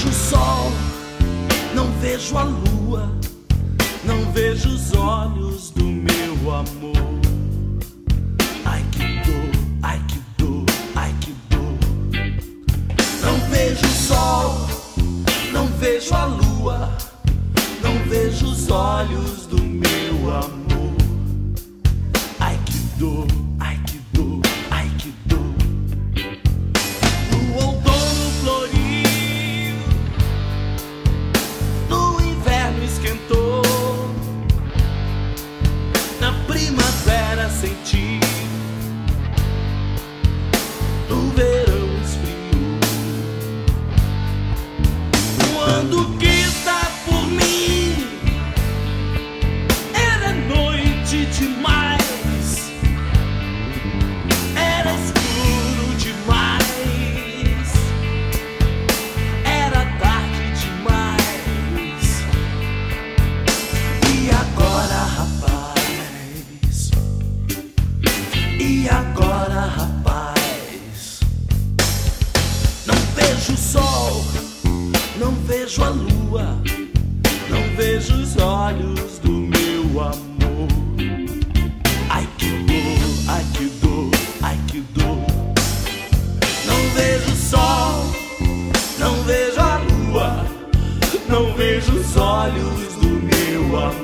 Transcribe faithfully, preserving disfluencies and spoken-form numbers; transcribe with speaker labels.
Speaker 1: vejo o sol, não vejo a lua, não vejo os olhos do meu amor. Ai que dor, ai que dor, ai que dor. Não vejo o sol, não vejo a lua, não vejo os olhos do meu amor. Ai que dor, ai que dor, ai que dor. No outono floriu, no inverno esquentou, na primavera senti, no verão esfriou. Quando quis dar por mim, era noite demais, era escuro demais, era tarde demais. E agora, rapaz? E agora, rapaz? Não vejo o sol, não vejo a lua, não vejo os olhos do meu amor. Ai que dor, ai que dor, ai que dor. Não vejo o sol, não vejo a lua, não vejo os olhos do meu amor.